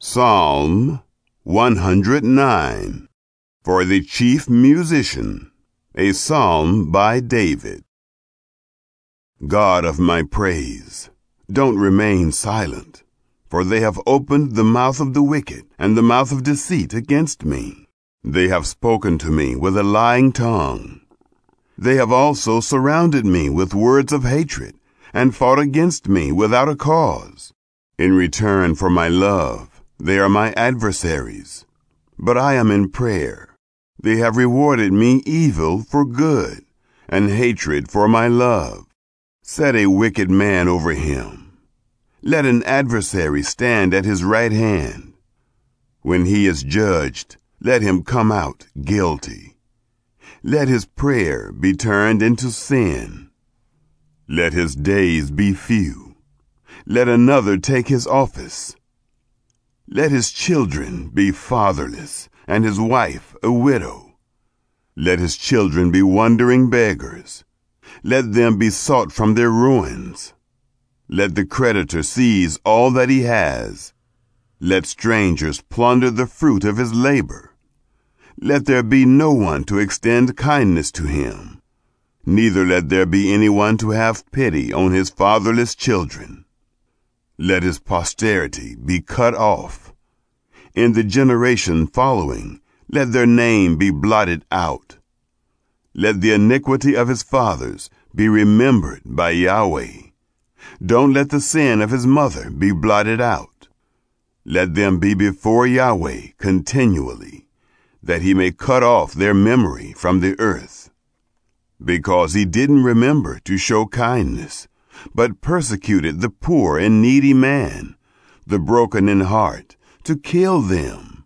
Psalm 109. For the chief musician, a psalm by David. God of my praise, don't remain silent, for they have opened the mouth of the wicked and the mouth of deceit against me. They have spoken to me with a lying tongue. They have also surrounded me with words of hatred and fought against me without a cause. In return for my love, they are my adversaries, but I am in prayer. They have rewarded me evil for good, and hatred for my love. Set a wicked man over him. Let an adversary stand at his right hand. When he is judged, let him come out guilty. Let his prayer be turned into sin. Let his days be few. Let another take his office. Let his children be fatherless, and his wife a widow. Let his children be wandering beggars. Let them be sought from their ruins. Let the creditor seize all that he has. Let strangers plunder the fruit of his labor. Let there be no one to extend kindness to him. Neither let there be anyone to have pity on his fatherless children. Let his posterity be cut off. In the generation following, let their name be blotted out. Let the iniquity of his fathers be remembered by Yahweh. Don't let the sin of his mother be blotted out. Let them be before Yahweh continually, that he may cut off their memory from the earth. Because he didn't remember to show kindness, but persecuted the poor and needy man, the broken in heart, to kill them.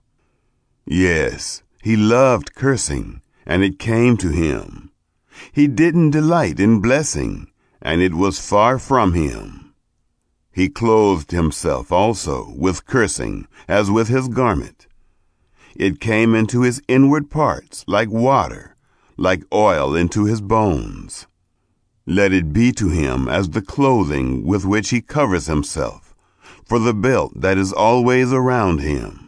Yes, he loved cursing, and it came to him. He didn't delight in blessing, and it was far from him. He clothed himself also with cursing, as with his garment. It came into his inward parts like water, like oil into his bones. Let it be to him as the clothing with which he covers himself, for the belt that is always around him.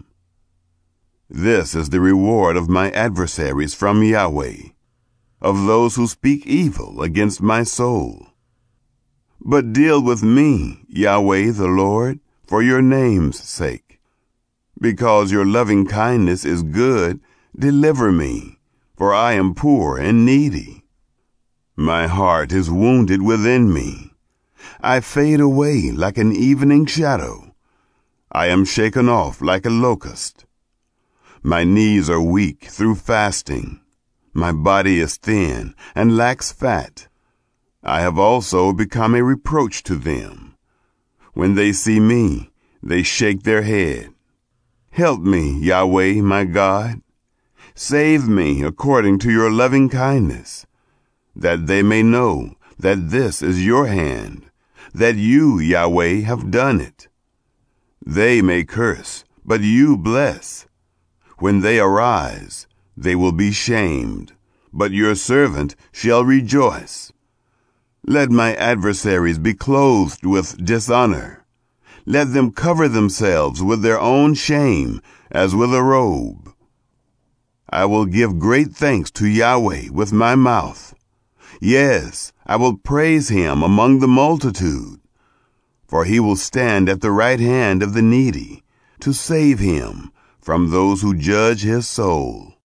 This is the reward of my adversaries from Yahweh, of those who speak evil against my soul. But deal with me, Yahweh the Lord, for your name's sake. Because your loving kindness is good, deliver me, for I am poor and needy. My heart is wounded within me. I fade away like an evening shadow. I am shaken off like a locust. My knees are weak through fasting. My body is thin and lacks fat. I have also become a reproach to them. When they see me, they shake their head. Help me, Yahweh, my God. Save me according to your loving kindness, that they may know that this is your hand, that you, Yahweh, have done it. They may curse, but you bless. When they arise, they will be shamed, but your servant shall rejoice. Let my adversaries be clothed with dishonor. Let them cover themselves with their own shame, as with a robe. I will give great thanks to Yahweh with my mouth. Yes, I will praise him among the multitude. For he will stand at the right hand of the needy, to save him from those who judge his soul.